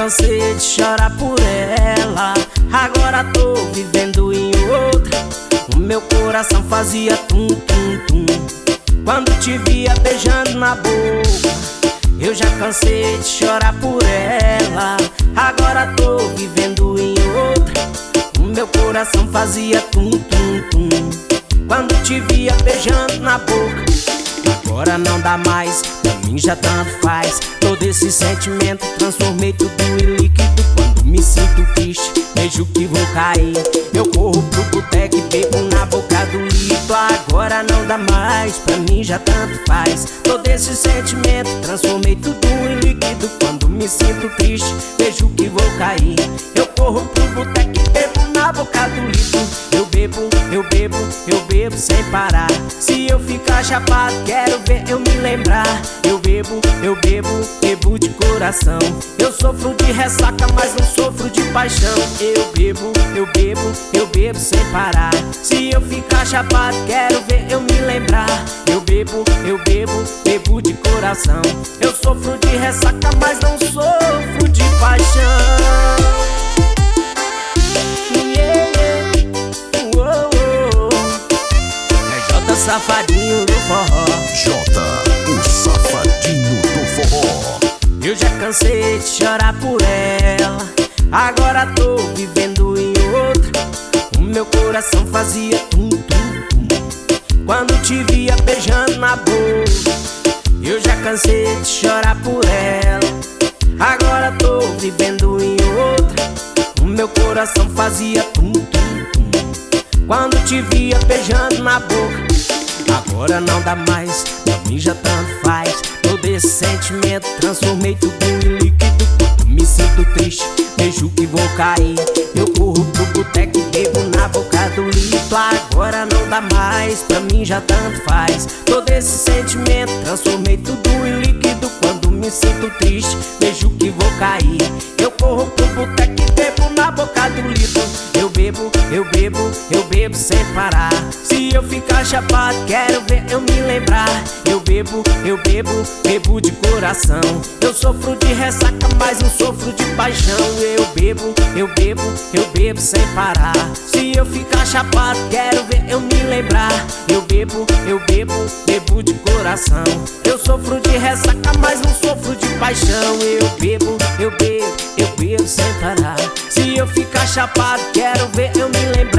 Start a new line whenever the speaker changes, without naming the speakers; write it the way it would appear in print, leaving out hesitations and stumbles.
cansei de chorar por ela, agora tô vivendo em outra. O meu coração fazia tum, tum, tum quando te via beijando na boca. Eu já cansei de chorar por ela, agora tô vivendo em outra. O meu coração fazia tum, tum, tum quando te via beijando na boca. Agora não dá mais, pra mim já tanto faz. Todo esse sentimento transformei tudo em líquido. Quando me sinto triste, vejo que vou cair, eu corro pro boteco e bebo na boca do litro. Agora não dá mais, pra mim já tanto faz. Todo esse sentimento transformei tudo em líquido. Quando me sinto triste, vejo que vou cair, eu corro pro boteco e bebo na boca do litro. Eu bebo, eu bebo, eu bebo sem parar. Se eu ficar chapado, quero ver eu me lembrar. Eu bebo, eu bebo, bebo de coração. Eu sofro de ressaca, mas não sofro de paixão. Eu bebo, eu bebo, eu bebo sem parar. Se eu ficar chapado, quero ver eu me lembrar. Eu bebo, eu bebo, bebo de coração. Eu sofro de ressaca, mas não sofro de paixão. Safadinho do forró,
Jota, o safadinho do forró.
Eu já cansei de chorar por ela, agora tô vivendo em outra. O meu coração fazia tum, tum, tum quando te via beijando na boca. Eu já cansei de chorar por ela, agora tô vivendo em outra. O meu coração fazia tum, tum, tum quando te via beijando na boca. Agora não dá mais, pra mim já tanto faz. Todo esse sentimento transformei tudo em líquido. Quando me sinto triste, vejo que vou cair, eu corro pro boteco e bebo na boca do litro. Agora não dá mais, pra mim já tanto faz. Todo esse sentimento transformei tudo em líquido. Quando me sinto triste, vejo que vou cair, eu corro pro boteco e bebo na boca do litro. Eu bebo, eu bebo, eu bebo sem parar. Se eu ficar chapado, quero ver eu me lembrar. Eu bebo, eu bebo, bebo de coração. Eu sofro de ressaca, mas não sofro de paixão. Eu bebo, eu bebo, eu bebo sem parar. Se eu ficar chapado, quero ver eu me lembrar. Eu bebo, eu bebo, bebo de coração. Eu sofro de ressaca, mas não sofro de paixão. Eu bebo, eu bebo, eu bebo sem parar. Se eu ficar chapado, quero ver eu me lembrar.